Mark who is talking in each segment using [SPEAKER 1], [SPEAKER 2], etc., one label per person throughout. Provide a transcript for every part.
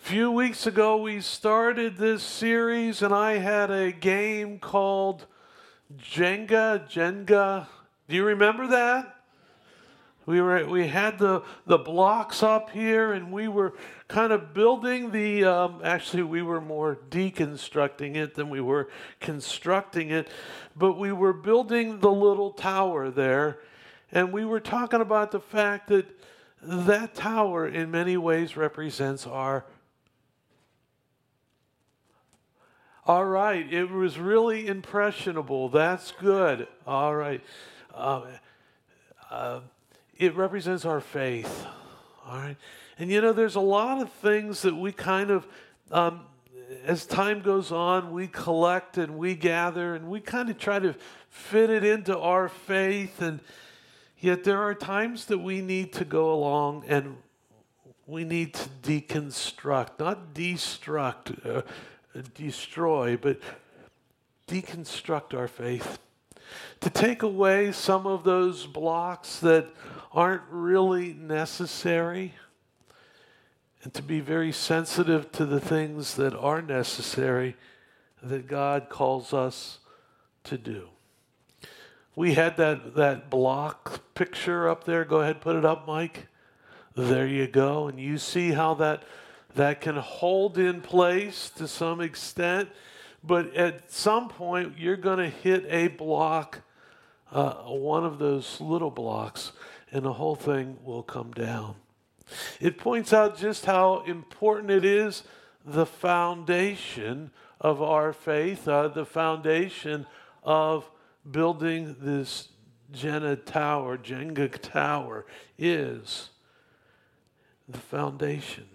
[SPEAKER 1] few weeks ago, we started this series, and I had a game called Jenga. Do you remember that? We had the blocks up here, and we were kind of building the. Actually, we were more deconstructing it than we were constructing it, but we were building the little tower there, and we were talking about the fact that that tower, in many ways, represents our. All right, it was really impressionable. That's good. All right. It represents our faith. All right. And there's a lot of things that we kind of, as time goes on, we collect and we gather and we kind of try to fit it into our faith. And yet there are times that we need to go along and we need to deconstruct, not destruct, destroy, but deconstruct our faith. To take away some of those blocks that aren't really necessary, and to be very sensitive to the things that are necessary that God calls us to do. We had that block picture up there. Go ahead, put it up, Mike. There you go. And you see how that can hold in place to some extent. But at some point, you're going to hit a block, one of those little blocks, and the whole thing will come down. It points out just how important it is, the foundation of our faith, the foundation of building this Jenga tower is the foundation.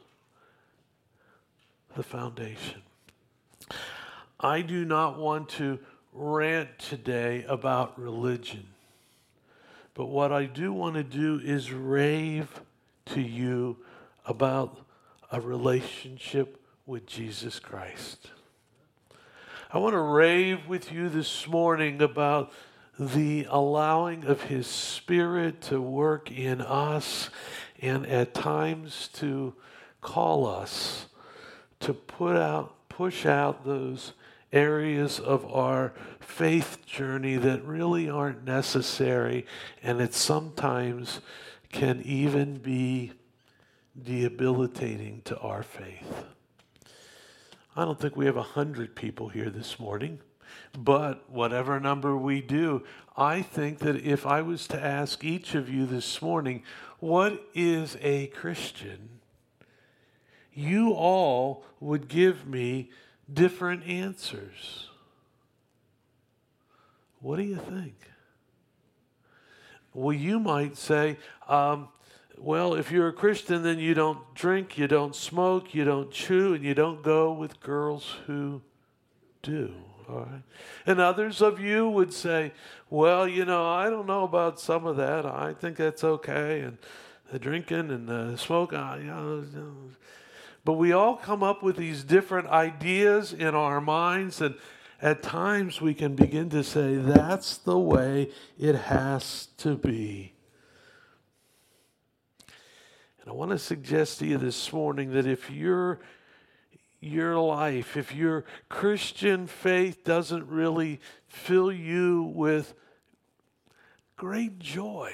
[SPEAKER 1] The foundation. I do not want to rant today about religion, but what I do want to do is rave to you about a relationship with Jesus Christ. I want to rave with you this morning about the allowing of His Spirit to work in us and at times to call us to push out those areas of our faith journey that really aren't necessary, and it sometimes can even be debilitating to our faith. I don't think we have 100 people here this morning, but whatever number we do, I think that if I was to ask each of you this morning, what is a Christian? You all would give me different answers. What do you think? Well, you might say, well, if you're a Christian, then you don't drink, you don't smoke, you don't chew, and you don't go with girls who do. All right. And others of you would say, well, I don't know about some of that. I think that's okay. And the drinking and the smoking, But we all come up with these different ideas in our minds, and at times we can begin to say, that's the way it has to be. And I want to suggest to you this morning that if your life, if your Christian faith doesn't really fill you with great joy,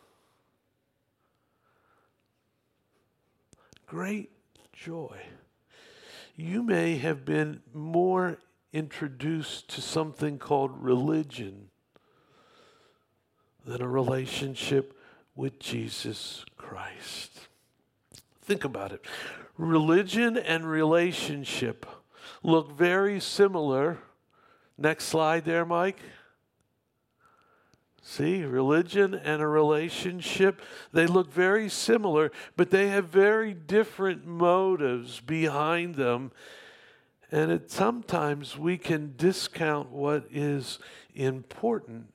[SPEAKER 1] you may have been more introduced to something called religion than a relationship with Jesus Christ. Think about it. Religion and relationship look very similar. Next slide there, Mike. See, religion and a relationship, they look very similar, but they have very different motives behind them. And sometimes we can discount what is important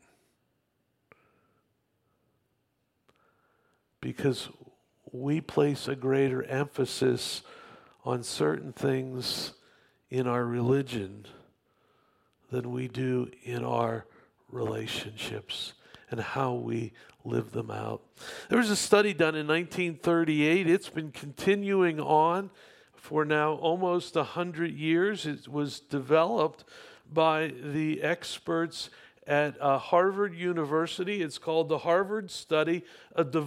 [SPEAKER 1] because we place a greater emphasis on certain things in our religion than we do in our relationships and how we live them out. There was a study done in 1938. It's been continuing on for now almost 100 years. It was developed by the experts at Harvard University. It's called the Harvard Study of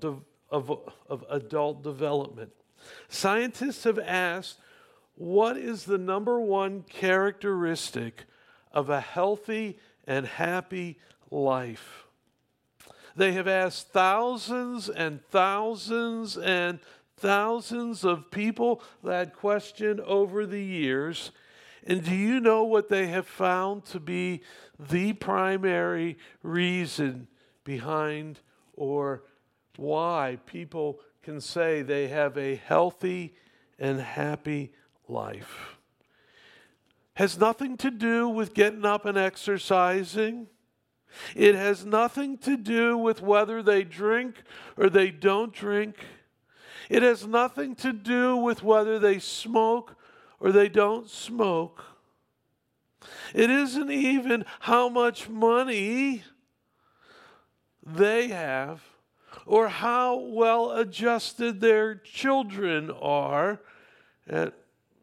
[SPEAKER 1] Adult Development. Scientists have asked, what is the number one characteristic of a healthy and happy life? They have asked thousands and thousands and thousands of people that question over the years. And do you know what they have found to be the primary reason behind or why people can say they have a healthy and happy life? Has nothing to do with getting up and exercising. It has nothing to do with whether they drink or they don't drink. It has nothing to do with whether they smoke or they don't smoke. It isn't even how much money they have or how well adjusted their children are at,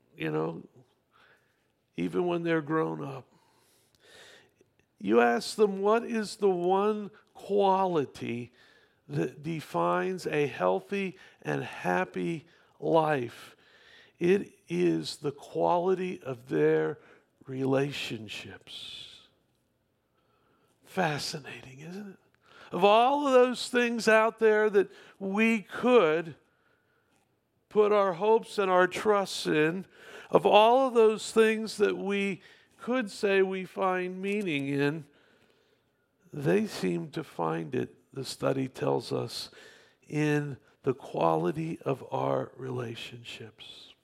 [SPEAKER 1] even when they're grown up. You ask them, what is the one quality that defines a healthy and happy life? It is the quality of their relationships. Fascinating, isn't it? Of all of those things out there that we could put our hopes and our trusts in, of all of those things that we could say we find meaning in, they seem to find it, the study tells us, in the quality of our relationships.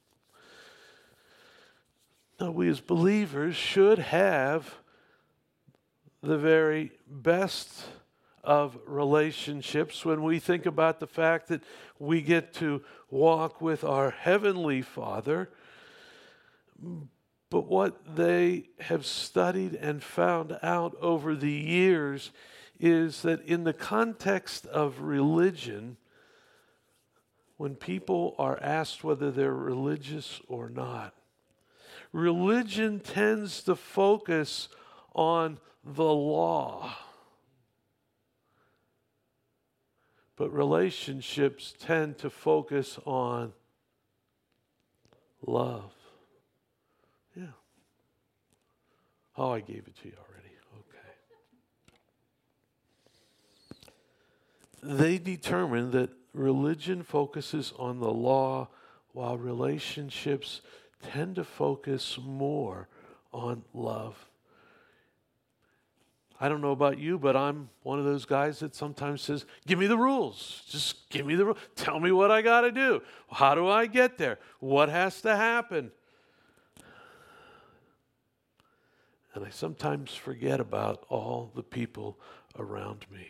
[SPEAKER 1] Now, we as believers should have the very best of relationships when we think about the fact that we get to walk with our Heavenly Father. But what they have studied and found out over the years is that in the context of religion, when people are asked whether they're religious or not, religion tends to focus on the law. But relationships tend to focus on love. Yeah. Oh, I gave it to you already. Okay. They determined that religion focuses on the law while relationships tend to focus more on love. I don't know about you, but I'm one of those guys that sometimes says, give me the rules. Just give me the rules. Tell me what I got to do. How do I get there? What has to happen? And I sometimes forget about all the people around me.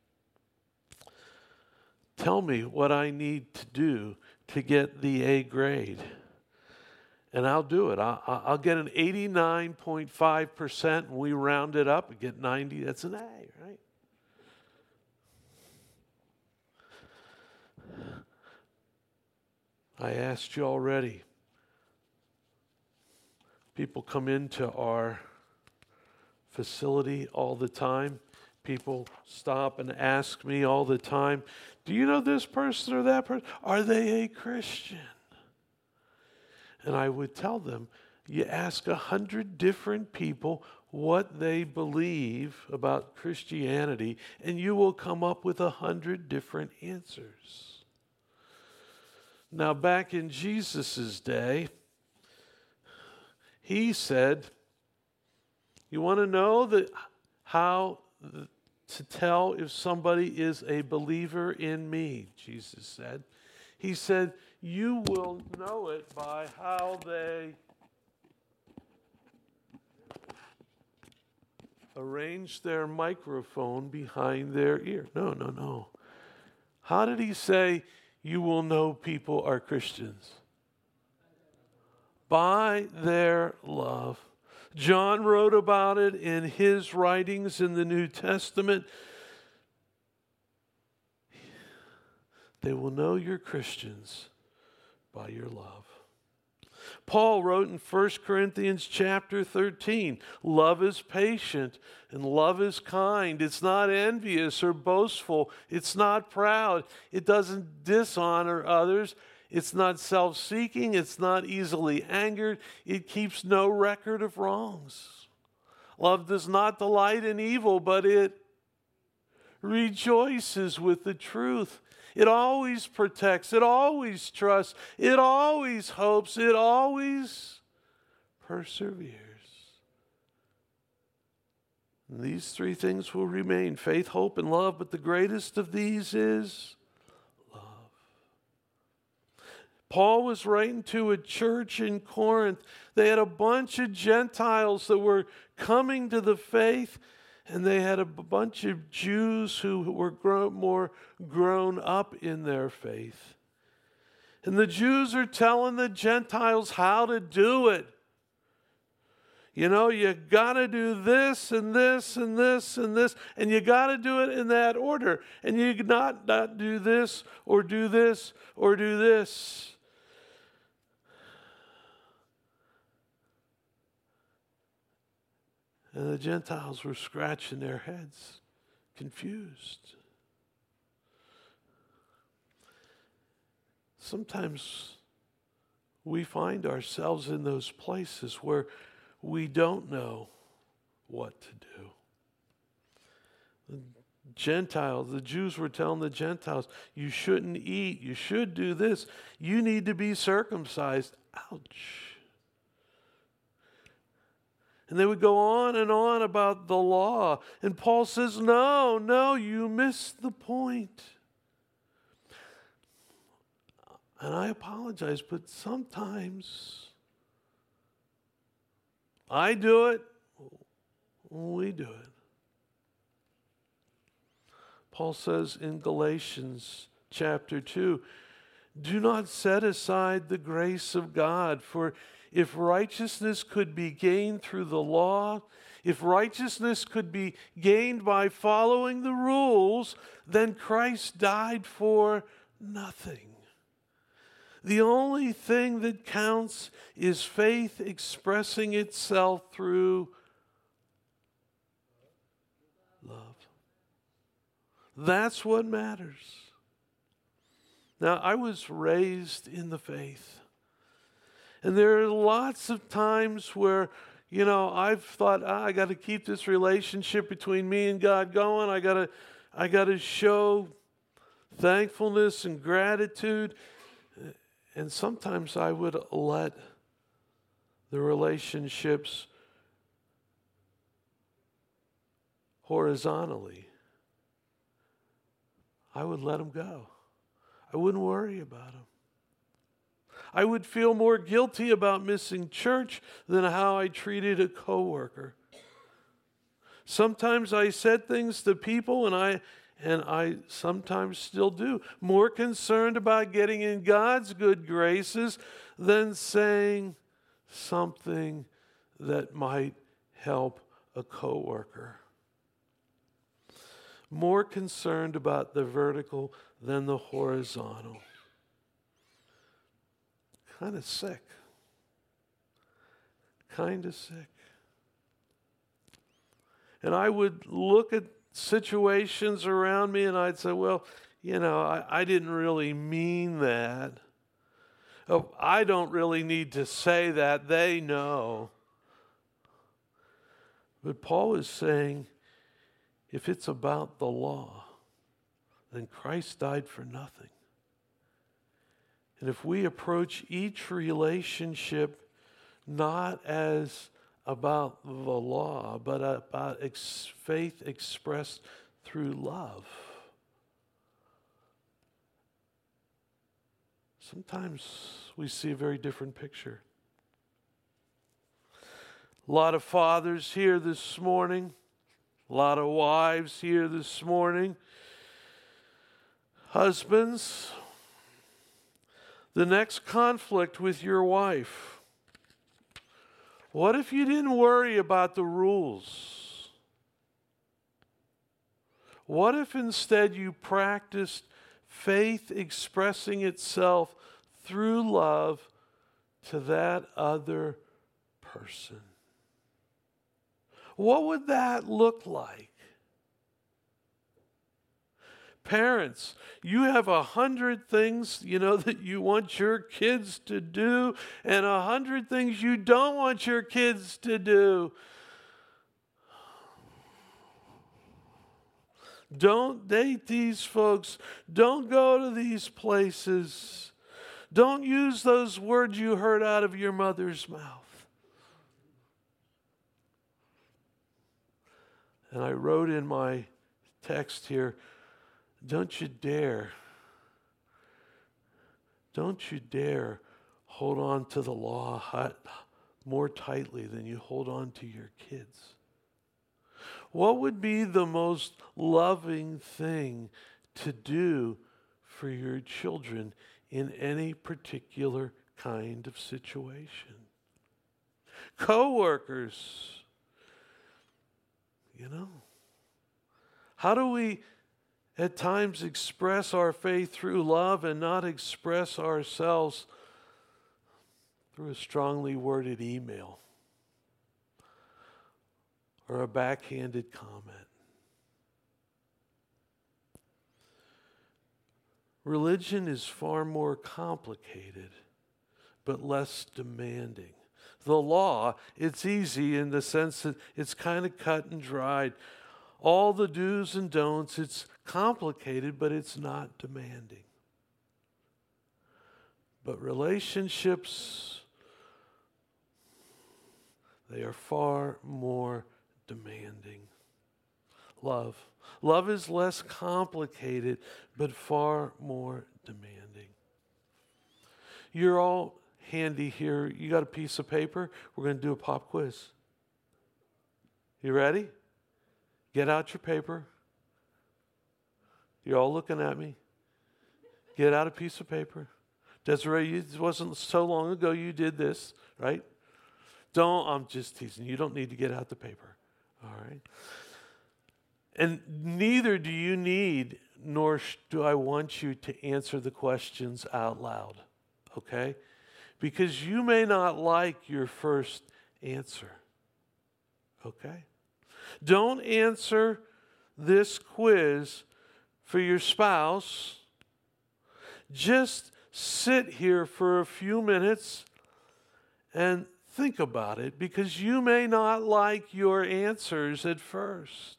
[SPEAKER 1] Tell me what I need to do to get the A grade. And I'll do it. I'll get an 89.5%, and we round it up and get 90. That's an A, right? I asked you already. People come into our facility all the time. People stop and ask me all the time, do you know this person or that person? Are they a Christian? And I would tell them, you ask 100 different people what they believe about Christianity, and you will come up with 100 different answers. Now, back in Jesus' day, he said, you want to know how to tell if somebody is a believer in me, Jesus said. He said, you will know it by how they arrange their microphone behind their ear. No. How did he say you will know people are Christians? By their love. John wrote about it in his writings in the New Testament. They will know you're Christians by your love. Paul wrote in 1 Corinthians chapter 13, love is patient and love is kind. It's not envious or boastful. It's not proud. It doesn't dishonor others. It's not self-seeking. It's not easily angered. It keeps no record of wrongs. Love does not delight in evil, but it rejoices with the truth. It always protects. It always trusts. It always hopes. It always perseveres. And these three things will remain: faith, hope, and love. But the greatest of these is love. Paul was writing to a church in Corinth. They had a bunch of Gentiles that were coming to the faith, and they had a bunch of Jews who were more grown up in their faith. And the Jews are telling the Gentiles how to do it. You know, you got to do this and this and this and this, and you got to do it in that order. And you not do this or do this or do this. And the Gentiles were scratching their heads, confused. Sometimes we find ourselves in those places where we don't know what to do. The Jews were telling the Gentiles, you shouldn't eat, you should do this, you need to be circumcised. Ouch. And they would go on and on about the law. And Paul says, no, you missed the point. And I apologize, but sometimes I do it, we do it. Paul says in Galatians chapter 2, do not set aside the grace of God, for if righteousness could be gained through the law, if righteousness could be gained by following the rules, then Christ died for nothing. The only thing that counts is faith expressing itself through love. That's what matters. Now, I was raised in the faith. And there are lots of times where, you know, I've thought, I got to keep this relationship between me and God going. I got to show thankfulness and gratitude. And sometimes I would let the relationships horizontally, I would let them go. I wouldn't worry about them. I would feel more guilty about missing church than how I treated a coworker. Sometimes I said things to people, and I sometimes still do, more concerned about getting in God's good graces than saying something that might help a coworker. More concerned about the vertical than the horizontal. Kind of sick. Kind of sick. And I would look at situations around me and I'd say, well, you know, I didn't really mean that. Oh, I don't really need to say that. They know. But Paul is saying, if it's about the law, then Christ died for nothing. And if we approach each relationship not as about the law, but about faith expressed through love, sometimes we see a very different picture. A lot of fathers here this morning, a lot of wives here this morning, husbands. The next conflict with your wife. What if you didn't worry about the rules? What if instead you practiced faith expressing itself through love to that other person? What would that look like? Parents, you have 100 things, that you want your kids to do, and 100 things you don't want your kids to do. Don't date these folks. Don't go to these places. Don't use those words you heard out of your mother's mouth. And I wrote in my text here, don't you dare hold on to the law more tightly than you hold on to your kids. What would be the most loving thing to do for your children in any particular kind of situation? Co-workers, how do we at times express our faith through love and not express ourselves through a strongly worded email or a backhanded comment? Religion is far more complicated, but less demanding. The law, it's easy in the sense that it's kind of cut and dried. All the do's and don'ts, it's complicated, but it's not demanding. But relationships, they are far more demanding. Love is less complicated, but far more demanding. You're all handy here. You got a piece of paper? We're going to do a pop quiz. You ready? Get out your paper. You're all looking at me. Get out a piece of paper. Desiree, it wasn't so long ago you did this, right? I'm just teasing. You don't need to get out the paper. All right? And neither do you need, nor do I want you to answer the questions out loud, okay? Because you may not like your first answer, okay? Don't answer this quiz for your spouse. Just sit here for a few minutes and think about it, because you may not like your answers at first.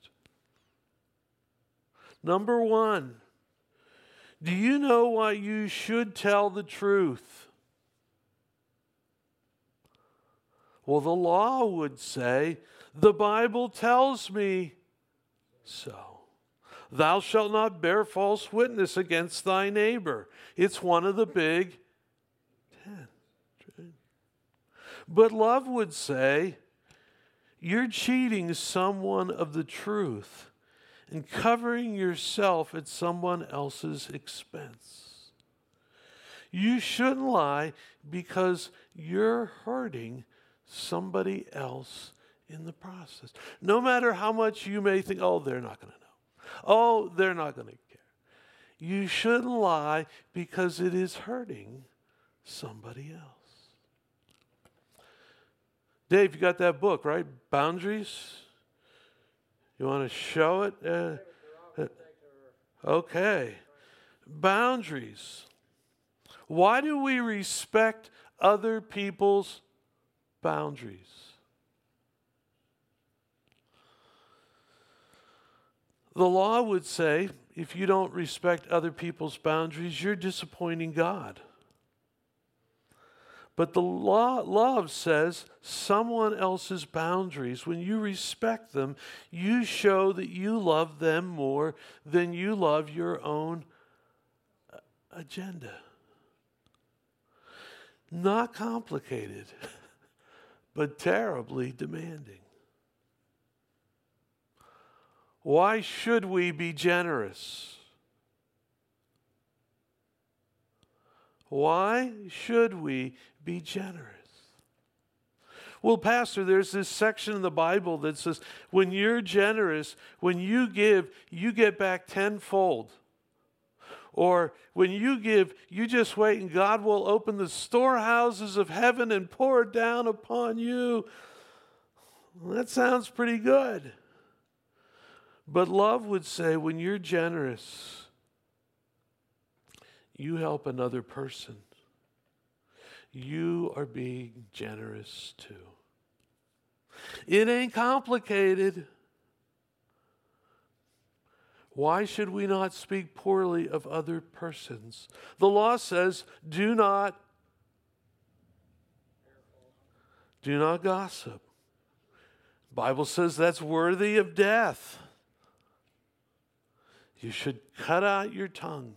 [SPEAKER 1] Number one, do you know why you should tell the truth? Well, the law would say, the Bible tells me so. Thou shalt not bear false witness against thy neighbor. It's one of the big 10. But love would say, you're cheating someone of the truth and covering yourself at someone else's expense. You shouldn't lie because you're hurting somebody else in the process. No matter how much you may think, oh, they're not going to know. Oh, they're not going to care. You shouldn't lie because it is hurting somebody else. Dave, you got that book, right? Boundaries? You want to show it? Okay. Boundaries. Why do we respect other people's boundaries? The law would say, if you don't respect other people's boundaries, you're disappointing God. But the love says someone else's boundaries, when you respect them, you show that you love them more than you love your own agenda. Not complicated, but terribly demanding. Why should we be generous? Why should we be generous? Well, Pastor, there's this section in the Bible that says when you're generous, when you give, you get back tenfold. Or when you give, you just wait and God will open the storehouses of heaven and pour it down upon you. Well, that sounds pretty good. But love would say when you're generous, you help another person. You are being generous too. It ain't complicated. Why should we not speak poorly of other persons? The law says, do not gossip. The Bible says that's worthy of death. You should cut out your tongue.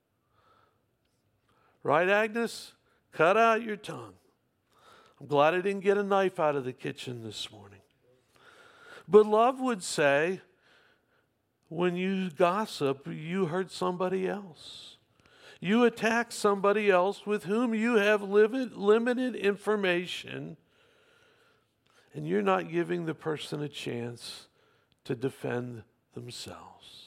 [SPEAKER 1] Right, Agnes? Cut out your tongue. I'm glad I didn't get a knife out of the kitchen this morning. But love would say, when you gossip, you hurt somebody else. You attack somebody else with whom you have limited information, and you're not giving the person a chance to defend themselves.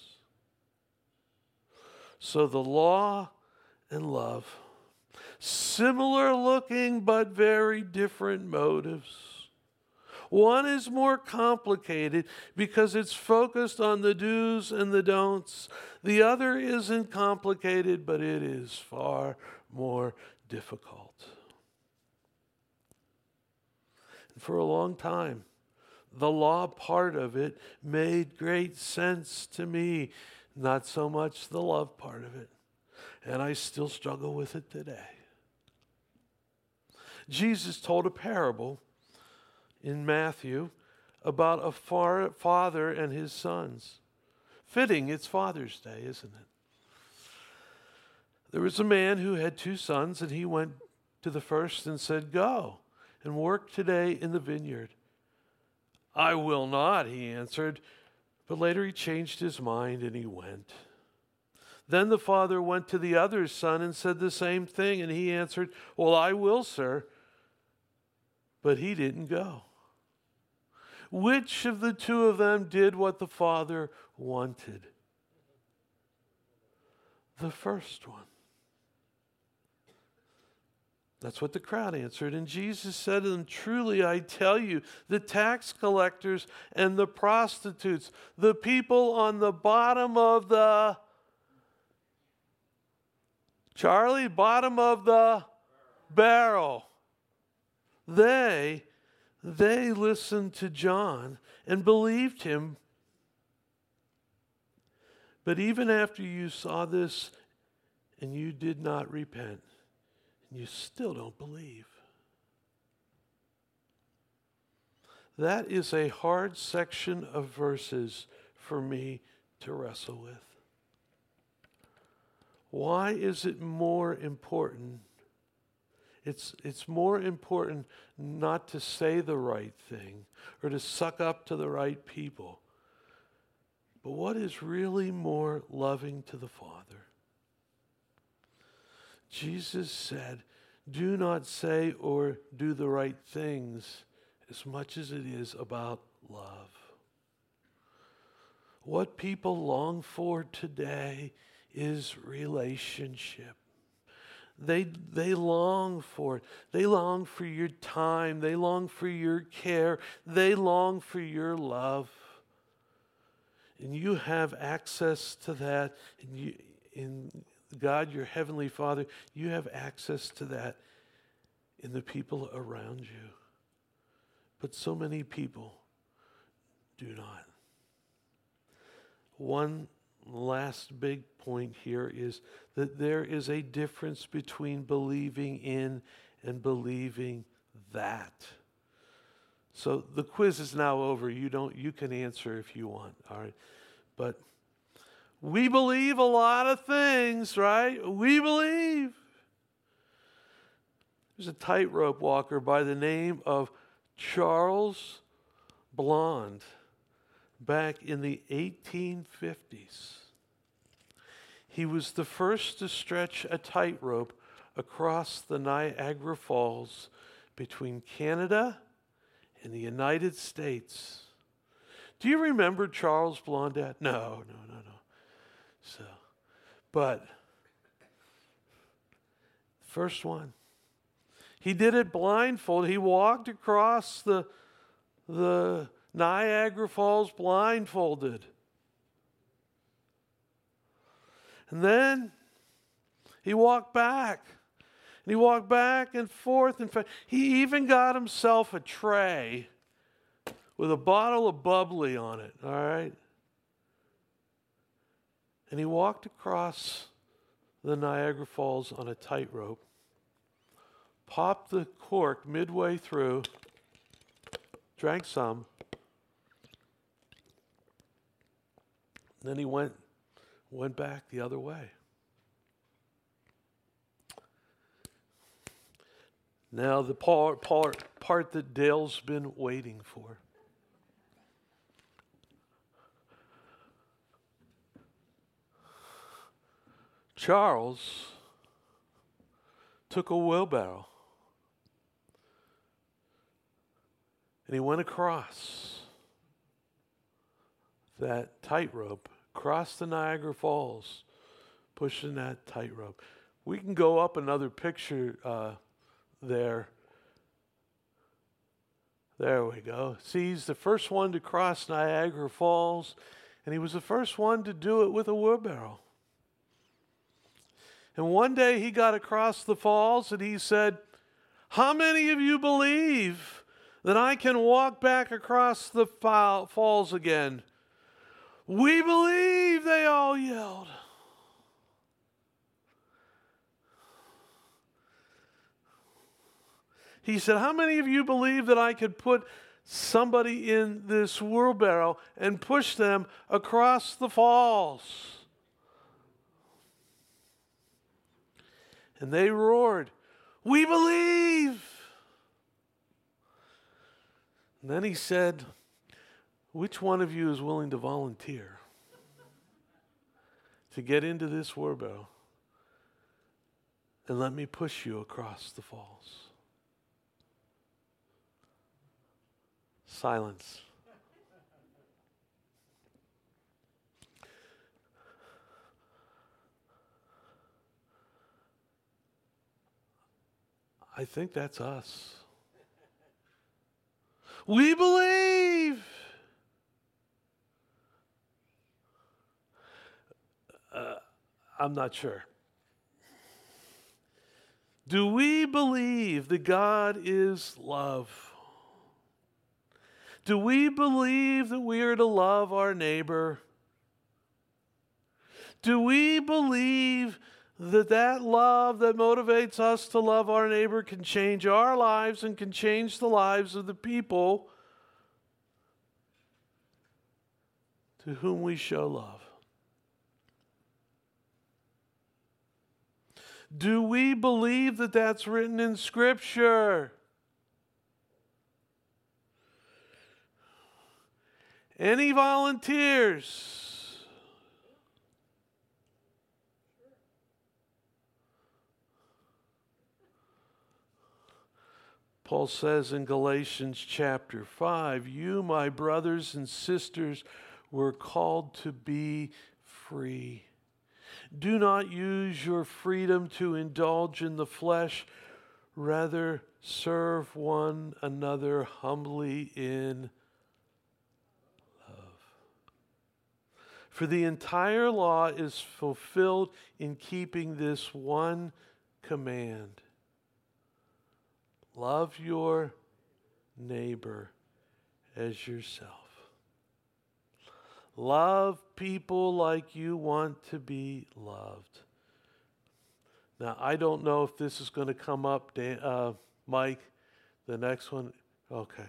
[SPEAKER 1] So the law and love, similar looking but very different motives. One is more complicated because it's focused on the do's and the don'ts. The other isn't complicated, but it is far more difficult. And for a long time, the law part of it made great sense to me, not so much the love part of it. And I still struggle with it today. Jesus told a parable in Matthew about a father and his sons. Fitting, it's Father's Day, isn't it? There was a man who had 2 sons, and he went to the first and said, "Go and work today in the vineyard." "I will not," he answered. But later he changed his mind and he went. Then the father went to the other son and said the same thing, and he answered, "Well, I will, sir." But he didn't go. Which of the 2 of them did what the father wanted? The first one. That's what the crowd answered. And Jesus said to them, "Truly I tell you, the tax collectors and the prostitutes, the people on the bottom of the bottom of the barrel, they listened to John and believed him. But even after you saw this and you did not repent, and you still don't believe." That is a hard section of verses for me to wrestle with. Why is it more important? It's more important not to say the right thing or to suck up to the right people. But what is really more loving to the Father? Jesus said, do not say or do the right things as much as it is about love. What people long for today is relationship. They long for it. They long for your time. They long for your care. They long for your love. And you have access to that. And in God, your Heavenly Father, you have access to that in the people around you. But so many people do not. One last big point here is that there is a difference between believing in and believing that. So the quiz is now over. You can answer if you want, all right? But we believe a lot of things, right? We believe. There's a tightrope walker by the name of Charles Blond back in the 1850s. He was the first to stretch a tightrope across the Niagara Falls between Canada and the United States. Do you remember Charles Blondin? No. So, but First one. He did it blindfolded. He walked across the Niagara Falls blindfolded. And then he walked back. And he walked back and forth. In fact, he even got himself a tray with a bottle of bubbly on it, all right? And he walked across the Niagara Falls on a tightrope, popped the cork midway through, drank some, then he went back the other way. Now the part that Dale's been waiting for. Charles took a wheelbarrow and he went across that tightrope, across the Niagara Falls, pushing that tightrope. We can go up another picture there. There we go. See, he's the first one to cross Niagara Falls, and he was the first one to do it with a wheelbarrow. And one day he got across the falls and he said, "How many of you believe that I can walk back across the falls again?" "We believe," they all yelled. He said, "How many of you believe that I could put somebody in this wheelbarrow and push them across the falls?" And they roared, "We believe." And then he said, "Which one of you is willing to volunteer to get into this wheelbarrow and let me push you across the falls?" Silence. I think that's us. We believe. I'm not sure. Do we believe that God is love? Do we believe that we are to love our neighbor? Do we believe that love that motivates us to love our neighbor can change our lives and can change the lives of the people to whom we show love? Do we believe that that's written in Scripture? Any volunteers? Paul says in Galatians chapter 5, "You, my brothers and sisters, were called to be free. Do not use your freedom to indulge in the flesh. Rather, serve one another humbly in love. For the entire law is fulfilled in keeping this one command: love your neighbor as yourself." Love people like you want to be loved. Now, I don't know if this is going to come up, Mike, the next one. Okay.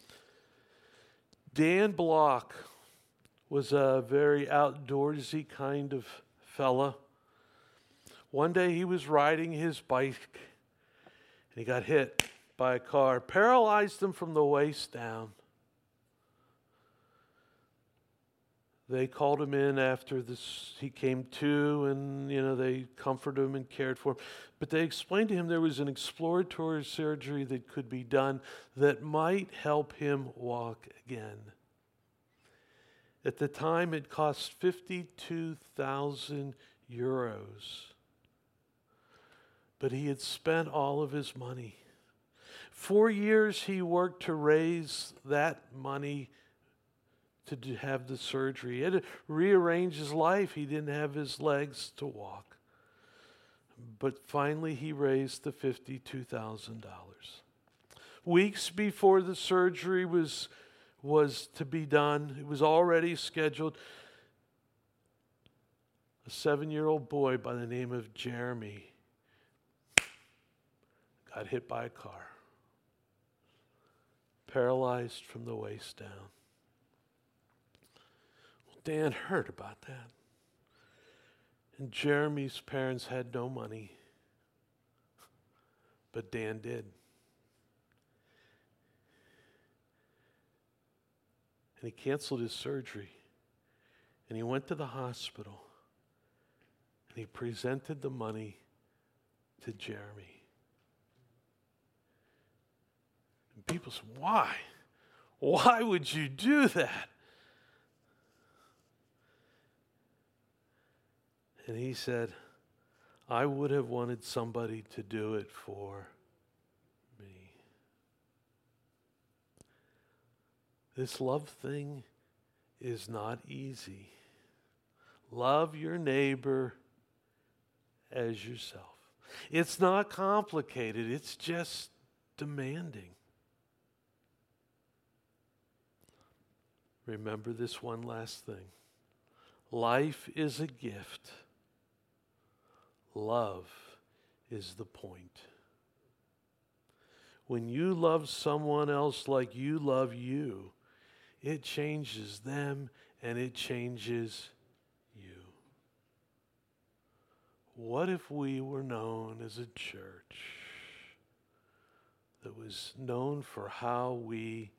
[SPEAKER 1] Dan Block was a very outdoorsy kind of fella. One day he was riding his bike and he got hit by a car, paralyzed him from the waist down. They called him in after he came to, and they comforted him and cared for him. But they explained to him there was an exploratory surgery that could be done that might help him walk again. At the time, it cost 52,000 euros. but he had spent all of his money. 4 years he worked to raise that money to have the surgery. He had to rearrange his life. He didn't have his legs to walk. But finally he raised the $52,000. Weeks before the surgery was to be done, it was already scheduled. A 7-year-old boy by the name of Jeremy got hit by a car, paralyzed from the waist down. Well, Dan heard about that. And Jeremy's parents had no money, but Dan did. And he canceled his surgery, and he went to the hospital, and he presented the money to Jeremy. And people said, why? Why would you do that? And he said, I would have wanted somebody to do it for me. This love thing is not easy. Love your neighbor as yourself. It's not complicated, it's just demanding. Remember this one last thing. Life is a gift. Love is the point. When you love someone else like you love you, it changes them and it changes you. What if we were known as a church that was known for how we